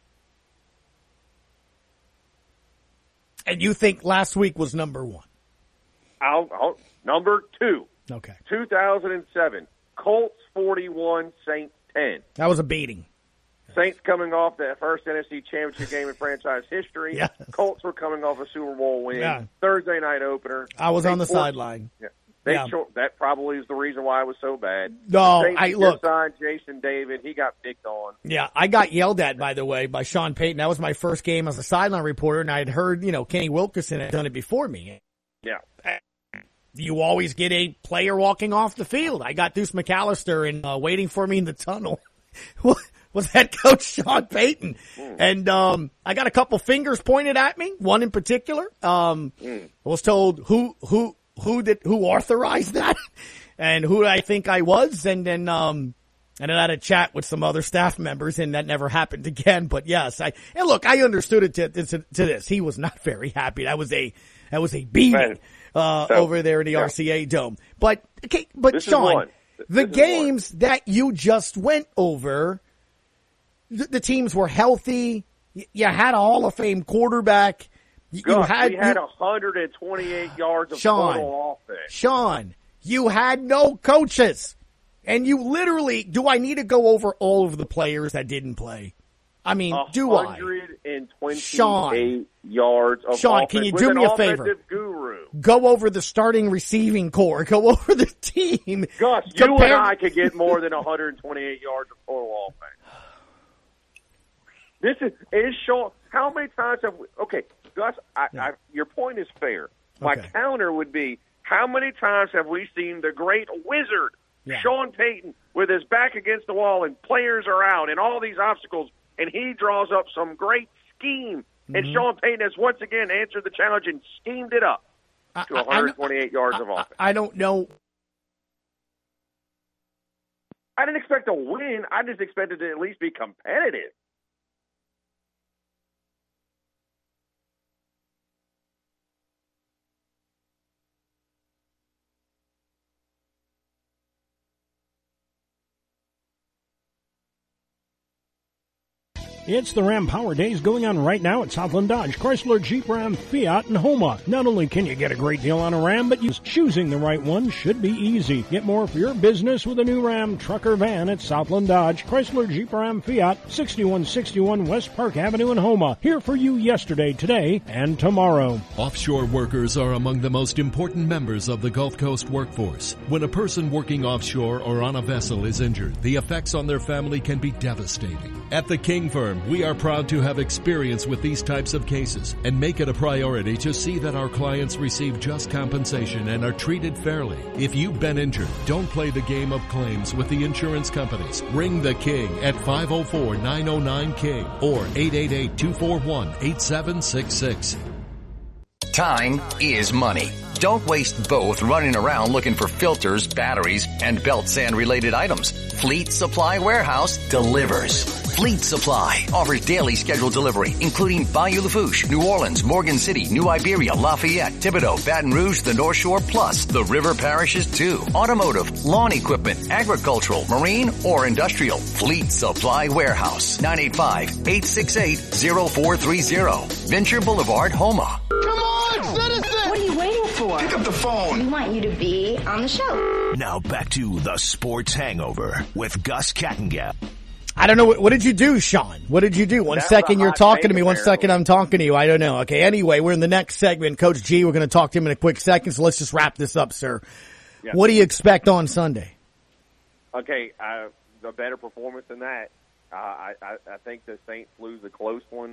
And you think last week was number 1? Number 2. Okay. 2007, Colts 41, Saints 10. That was a beating. Saints coming off that first NFC Championship game in franchise history. Yes. Colts were coming off a Super Bowl win. Yeah. Thursday night opener. I was on the sideline. Yeah. That probably is the reason why it was so bad. No, look. Signed Jason David. He got picked on. Yeah, I got yelled at, by the way, by Sean Payton. That was my first game as a sideline reporter, and I had heard, Kenny Wilkerson had done it before me. Yeah. You always get a player walking off the field. I got Deuce McAllister and waiting for me in the tunnel. Was head coach Sean Payton. And I got a couple fingers pointed at me, one in particular. I was told who authorized that and who I think I was, and then I had a chat with some other staff members, and that never happened again. But yes, I understood it to this. He was not very happy. That was a beating over there in the RCA Dome. But Sean, the games that you just went over, the teams were healthy. You had a Hall of Fame quarterback. We had 128 yards of total offense. Sean, you had no coaches. And you literally, do I need to go over all of the players that didn't play? I mean, do I? 128 yards of Sean, offense. Can you do me a favor? Guru. Go over the starting receiving core. Go over the team. Gus, you and I could get more than 128 yards of total offense. This is Sean. How many times have we? Okay, Gus, your point is fair. My counter would be, how many times have we seen the great wizard, Sean Payton, with his back against the wall and players are out and all these obstacles, and he draws up some great scheme, and Sean Payton has once again answered the challenge and schemed it up to 128 yards of offense. I don't know. I didn't expect to win. I just expected to at least be competitive. It's the Ram Power Days going on right now at Southland Dodge, Chrysler, Jeep, Ram, Fiat, and Homa. Not only can you get a great deal on a Ram, but choosing the right one should be easy. Get more for your business with a new Ram truck or van at Southland Dodge, Chrysler, Jeep, Ram, Fiat, 6161 West Park Avenue in Homa. Here for you yesterday, today, and tomorrow. Offshore workers are among the most important members of the Gulf Coast workforce. When a person working offshore or on a vessel is injured, the effects on their family can be devastating. At the King Firm, we are proud to have experience with these types of cases and make it a priority to see that our clients receive just compensation and are treated fairly. If you've been injured, don't play the game of claims with the insurance companies. Ring the King at 504-909-KING or 888-241-8766. Time is money. Don't waste both running around looking for filters, batteries, and belt sand related items. Fleet Supply Warehouse delivers. Fleet Supply offers daily scheduled delivery, including Bayou Lafourche, New Orleans, Morgan City, New Iberia, Lafayette, Thibodaux, Baton Rouge, the North Shore, plus the river parishes too. Automotive, lawn equipment, agricultural, marine, or industrial. Fleet Supply Warehouse, 985-868-0430. Venture Boulevard, Homa. Come on, citizen! What are you waiting for? Pick up the phone. We want you to be on the show. Now back to the Sports Hangover with Gus Kattengell. I don't know. What did you do, Sean? What did you do? One second you're talking to me. 1 second I'm talking to you. I don't know. Okay. Anyway, we're in the next segment. Coach G, we're going to talk to him in a quick second. So let's just wrap this up, sir. Yeah. What do you expect on Sunday? Okay. A better performance than that. I think the Saints lose a close one.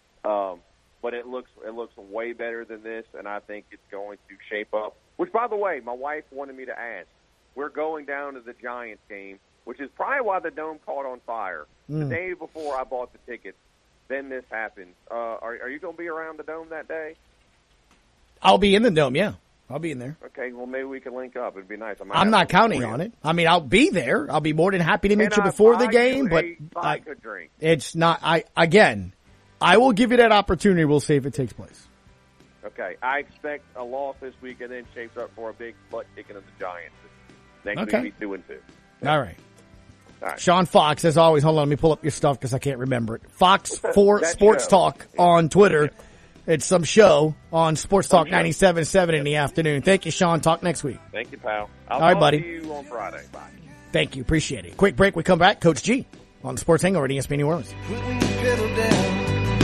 But it looks way better than this, and I think it's going to shape up. Which, by the way, my wife wanted me to ask. We're going down to the Giants game, which is probably why the Dome caught on fire. The day before I bought the tickets, then this happened. Are you going to be around the Dome that day? I'll be in the Dome, yeah. I'll be in there. Okay, well, maybe we can link up. It'd be nice. I'm not counting on it. I mean, I'll be there. I'll be more than happy to meet you before the game, but it's not. I will give you that opportunity. We'll see if it takes place. Okay, I expect a loss this week and then shapes up for a big butt kicking of the Giants. Next week, be 2-2. All right. Sean Fox, as always. Hold on, let me pull up your stuff because I can't remember it. Fox 4 Sports Talk on Twitter. It's some show on Sports Talk 97.7 in the afternoon. Thank you, Sean. Talk next week. Thank you, pal. I'll All right, talk buddy. to you on Friday. Bye. Thank you. Appreciate it. Quick break. We come back. Coach G on the Sports Hangover at ESPN New Orleans. Pedal down,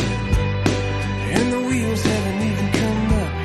and the wheels haven't even come up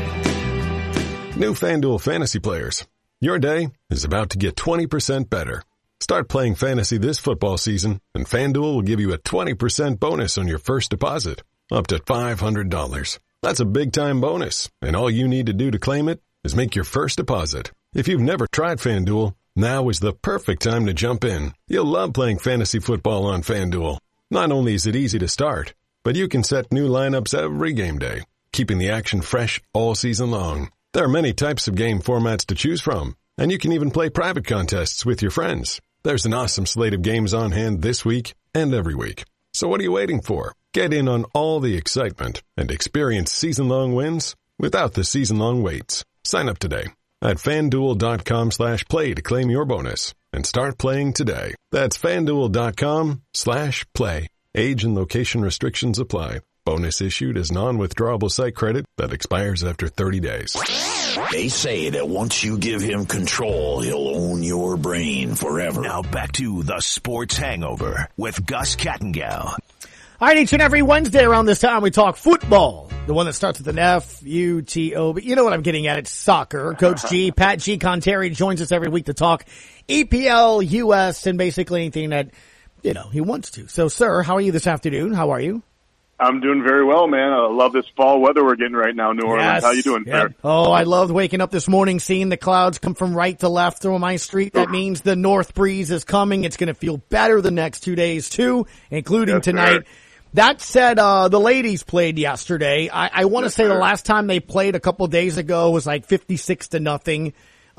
yet. New FanDuel fantasy players. Your day is about to get 20% better. Start playing fantasy this football season, and FanDuel will give you a 20% bonus on your first deposit, up to $500. That's a big-time bonus, and all you need to do to claim it is make your first deposit. If you've never tried FanDuel, now is the perfect time to jump in. You'll love playing fantasy football on FanDuel. Not only is it easy to start, but you can set new lineups every game day, keeping the action fresh all season long. There are many types of game formats to choose from, and you can even play private contests with your friends. There's an awesome slate of games on hand this week and every week. So what are you waiting for? Get in on all the excitement and experience season-long wins without the season-long waits. Sign up today at FanDuel.com/play to claim your bonus and start playing today. That's FanDuel.com/play. Age and location restrictions apply. Bonus issued as non-withdrawable site credit that expires after 30 days. They say that once you give him control, he'll own your brain forever. Now back to the Sports Hangover with Gus Kattengell. All right, each and every Wednesday around this time, we talk football. The one that starts with an F-U-T-O. But you know what I'm getting at. It's soccer. Coach G, Pat G. Conteri joins us every week to talk EPL, US, and basically anything that, he wants to. So, sir, how are you this afternoon? How are you? I'm doing very well, man. I love this fall weather we're getting right now in New Orleans. Yes. How you doing, sir? Oh, I loved waking up this morning, seeing the clouds come from right to left through my street. That means the north breeze is coming. It's going to feel better the next 2 days, too, including tonight. Sir. That said, the ladies played yesterday. I want to say the last time they played a couple days ago was like 56-0.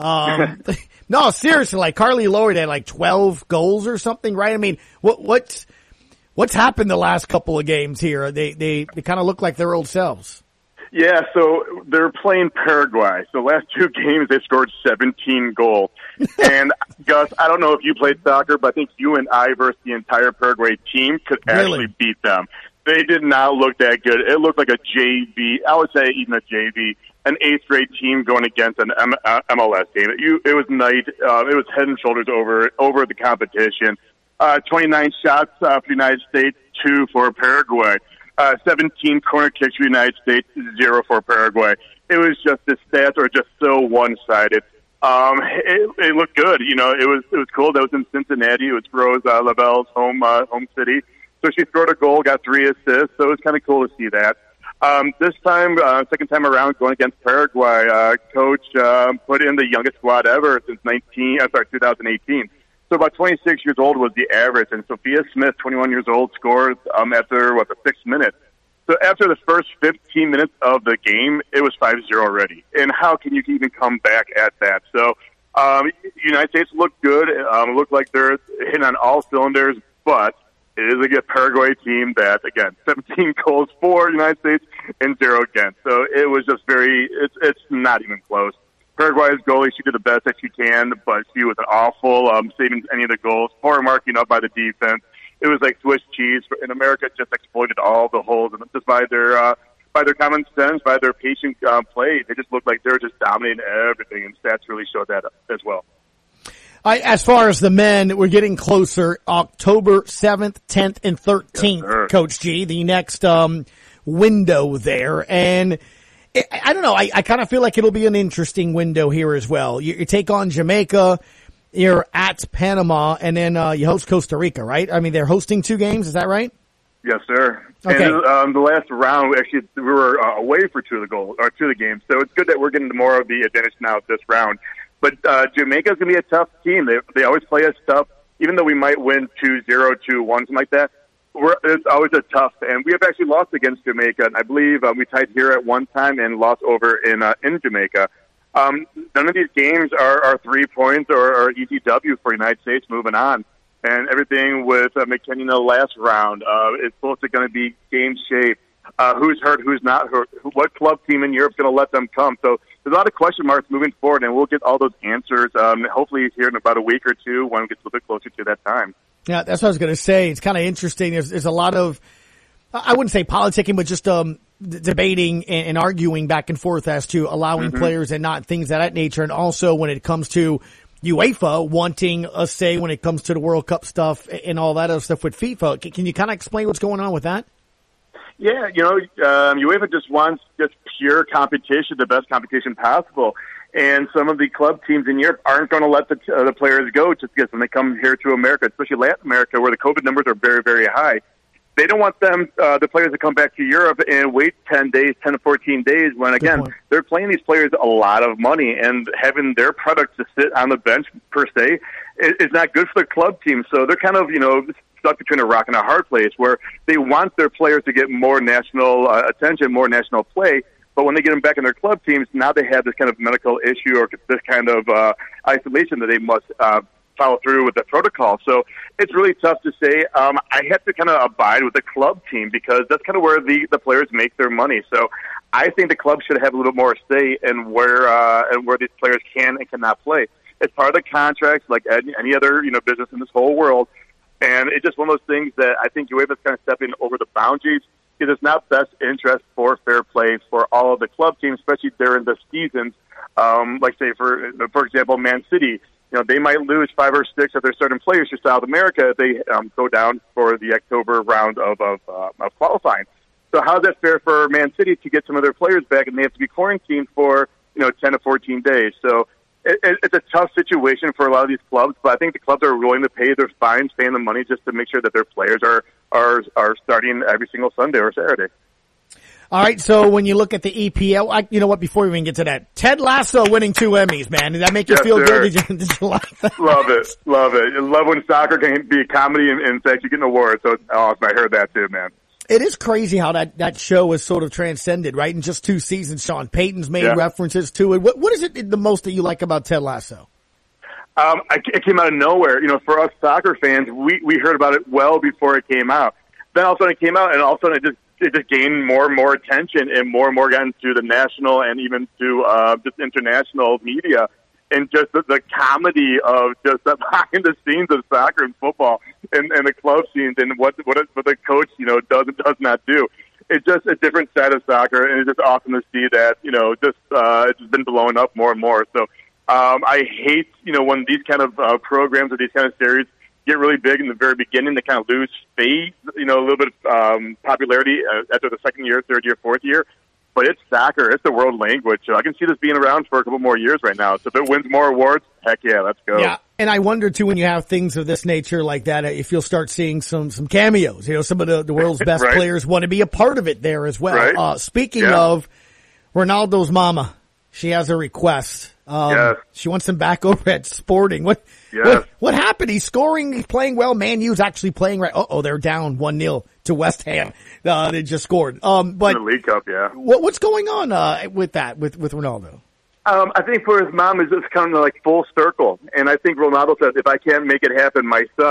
No, seriously, like Carly Lloyd had like 12 goals or something, right? I mean, what's happened the last couple of games here? They kind of look like their old selves. Yeah, so they're playing Paraguay. So last two games they scored 17 goals. And Gus, I don't know if you played soccer, but I think you and I versus the entire Paraguay team could actually beat them. They did not look that good. It looked like a JV, I would say even a JV, an eighth grade team going against an MLS team. It was night. It was head and shoulders over the competition. 29 shots for the United States, 2 for Paraguay. 17 corner kicks for the United States, 0 for Paraguay. It was just, the stats are just so one-sided. It looked good. It was cool. That was in Cincinnati. It was Rose Lavelle's home city. So she scored a goal, got 3 assists. So it was kind of cool to see that. This time, second time around, going against Paraguay, coach put in the youngest squad ever since 2018. So about 26 years old was the average, and Sophia Smith, 21 years old, scored after, the 6th minute. So after the first 15 minutes of the game, it was 5-0 already. And how can you even come back at that? So United States looked good. Looked like they're hitting on all cylinders, but It is a good Paraguay team that, again, 17 goals for United States and 0 against. So it was just it's not even close. Paraguay's goalie, she did the best that she can, but she was awful saving any of the goals. Poor marking up by the defense. It was like Swiss cheese. In America, just exploited all the holes, and just by their common sense, by their patient play, they just looked like they were just dominating everything, and stats really showed that as well. As far as the men, we're getting closer. October 7th, 10th, and 13th, yes, Coach G, the next window there. And I don't know, I kind of feel like it'll be an interesting window here as well. You take on Jamaica, you're at Panama, and then you host Costa Rica, right? I mean, they're hosting 2 games, is that right? Yes, sir. Okay. And the last round, actually, we were away for 2 of the games. So it's good that we're getting more of the advantage now this round. But Jamaica's going to be a tough team. They always play us tough. Even though we might win 2-0, 2-1, something like that, it's always a tough. And we have actually lost against Jamaica. And I believe we tied here at one time and lost over in Jamaica. None of these games are 3 points or easy W for United States moving on. And everything with McKinney in the last round is supposed to going to be game shape. Who's hurt, who's not hurt, what club team in Europe is going to let them come. So there's a lot of question marks moving forward, and we'll get all those answers hopefully here in about a week or two when it gets a little bit closer to that time. Yeah, that's what I was going to say. It's kind of interesting. There's a lot of, I wouldn't say politicking, but just debating and arguing back and forth as to allowing players and not things of that nature. And also when it comes to UEFA wanting a say when it comes to the World Cup stuff and all that other stuff with FIFA. Can you kind of explain what's going on with that? Yeah, UEFA just wants just pure competition, the best competition possible. And some of the club teams in Europe aren't going to let the players go just because when they come here to America, especially Latin America, where the COVID numbers are very, very high. They don't want the players to come back to Europe and wait 10 to 14 days when, again, they're paying these players a lot of money, and having their product to sit on the bench, per se, is not good for the club team. So they're kind of, stuck between a rock and a hard place where they want their players to get more national attention, more national play. But when they get them back in their club teams, now they have this kind of medical issue or this kind of isolation that they must follow through with the protocol. So it's really tough to say. I have to kind of abide with the club team because that's kind of where the players make their money. So I think the club should have a little more say in where these players can and cannot play. It's part of the contracts, like any other business in this whole world. And it's just one of those things that I think UEFA is kind of stepping over the boundaries because it's not best interest for fair play for all of the club teams, especially during the seasons. Like say for example, Man City, they might lose 5 or 6 of their starting players to South America if they go down for the October round of qualifying. So how is that fair for Man City to get some of their players back and they have to be quarantined for 10 to 14 days? So it's a tough situation for a lot of these clubs, but I think the clubs are willing to pay their fines, paying the money just to make sure that their players are starting every single Sunday or Saturday. All right, so when you look at the EPL, you know what, before we even get to that, Ted Lasso winning 2 Emmys, man. Did that make you feel good? Did you like that? Love it. I love when soccer can be a comedy and actually get an award. So awesome. I heard that too, man. It is crazy how that show is sort of transcended, right? In just 2 seasons, Sean Payton's made references to it. What is it the most that you like about Ted Lasso? It came out of nowhere. For us soccer fans, we heard about it well before it came out. Then all of a sudden it came out, and all of a sudden it just gained more and more attention and more got into the national and even to just international media. And just the comedy of just the behind the scenes of soccer and football and the club scenes and what the coach, does and does not do. It's just a different side of soccer, and it's just awesome to see that, it's just been blowing up more and more. So, I hate, when these kind of programs or these kind of series get really big in the very beginning, they kind of lose faith, a little bit of popularity after the second year, third year, fourth year. But it's soccer. It's the world language. So I can see this being around for a couple more years right now. So if it wins more awards, heck yeah, let's go. Yeah, and I wonder, too, when you have things of this nature like that, if you'll start seeing some cameos. Some of the world's best players want to be a part of it there as well. Right. Speaking of Ronaldo's mama, she has a request. She wants him back over at Sporting. What happened? He's scoring. He's playing well. Man U's actually playing right. They're down 1-0 to West Ham. They just scored. But in the League Cup, what's going on with that with Ronaldo? I think for his mom is just kind of like full circle, and I think Ronaldo says, if I can't make it happen, my son,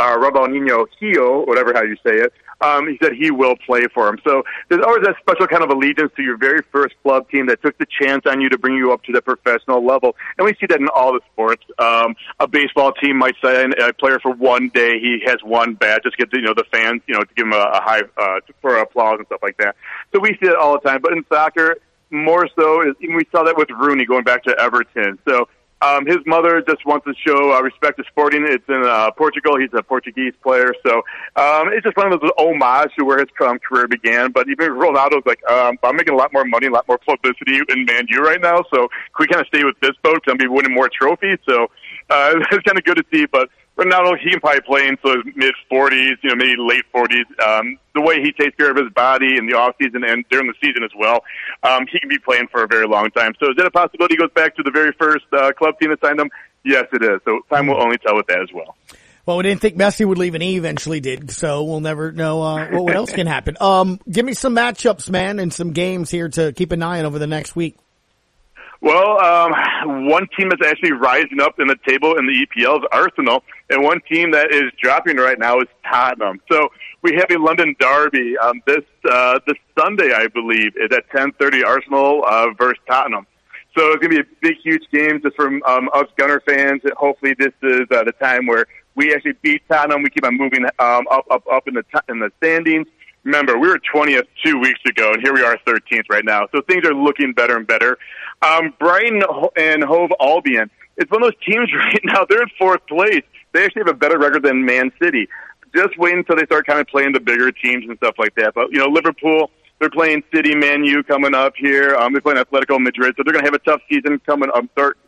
Rabanino Hio, whatever how you say it. He said he will play for him. So there's always that special kind of allegiance to your very first club team that took the chance on you to bring you up to the professional level. And we see that in all the sports. A baseball team might sign a player for one day. He has one bat, just get the fans, to give him a high, for applause and stuff like that. So we see it all the time. But in soccer, more so, we saw that with Rooney going back to Everton. So, his mother just wants to show respect to Sporting. It's in Portugal. He's a Portuguese player. So it's just one of those homage to where his career began. But even Ronaldo's like, I'm making a lot more money, a lot more publicity in Man U right now. So can we kind of stay with this boat? Because I'm going to be winning more trophies. So it's kind of good to see. But Ronaldo, he can probably play into his mid-40s, maybe late 40s. The way he takes care of his body in the off-season and during the season as well, he can be playing for a very long time. So is it a possibility he goes back to the very first club team that signed him? Yes, it is. So time will only tell with that as well. Well, we didn't think Messi would leave, and he eventually did, so we'll never know what else can happen. Give me some matchups, man, and some games here to keep an eye on over the next week. Well, one team that's actually rising up in the table in the EPL is Arsenal, and one team that is dropping right now is Tottenham. So we have a London derby this Sunday, I believe, is at 10:30. Arsenal versus Tottenham. So it's going to be a big, huge game just from us Gunner fans. Hopefully, this is the time where we actually beat Tottenham. We keep on moving up in the standings. Remember, we were 20th 2 weeks ago, and here we are 13th right now. So things are looking better and better. Brighton and Hove Albion, it's one of those teams right now, they're in fourth place. They actually have a better record than Man City. Just wait until they start kind of playing the bigger teams and stuff like that. But, Liverpool, they're playing City, Man U coming up here. They're playing Atletico Madrid, so they're going to have a tough season coming up.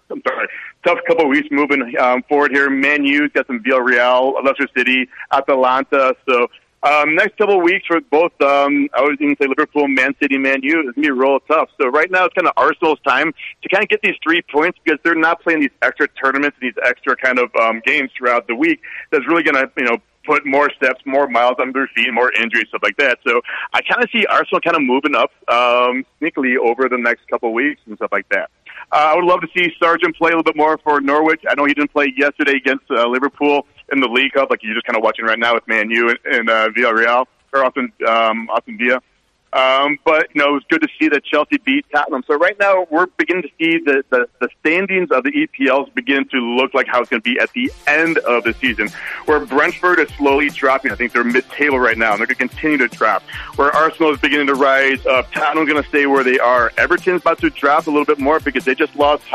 Tough couple of weeks moving forward here. Man U's got some Villarreal, Leicester City, Atalanta, so... next couple of weeks for both, I was going to say Liverpool, Man City, Man U, it's going to be real tough. So right now it's kind of Arsenal's time to kind of get these 3 points because they're not playing these extra tournaments, these extra kind of games throughout the week. That's really going to, put more steps, more miles under their feet, more injuries, stuff like that. So I kind of see Arsenal kind of moving up sneakily over the next couple of weeks and stuff like that. I would love to see Sargent play a little bit more for Norwich. I know he didn't play yesterday against Liverpool in the League Cup, like you're just kind of watching right now with Man U and Villarreal, or Aston Villa. But, it was good to see that Chelsea beat Tottenham. So right now we're beginning to see the standings of the EPLs begin to look like how it's going to be at the end of the season, where Brentford is slowly dropping. I think they're mid-table right now, and they're going to continue to drop. Where Arsenal is beginning to rise, Tottenham's going to stay where they are. Everton's about to drop a little bit more because they just lost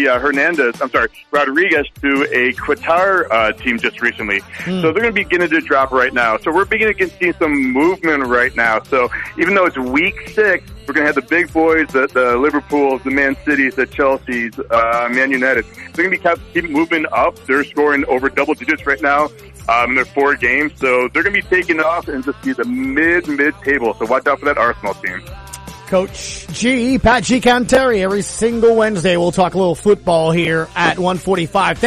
Rodriguez to a Qatar team just recently. So they're going to be beginning to drop right now. So we're beginning to see some movement right now. So even though it's week 6, we're going to have the big boys, the Liverpools, the Man Cities, the Chelseas, Man United. They're going to keep moving up. They're scoring over double digits right now in their 4 games. So they're going to be taking off and just be the mid-table. So watch out for that Arsenal team. Coach G, Pat G. Canteri, every single Wednesday we'll talk a little football here at 1:45.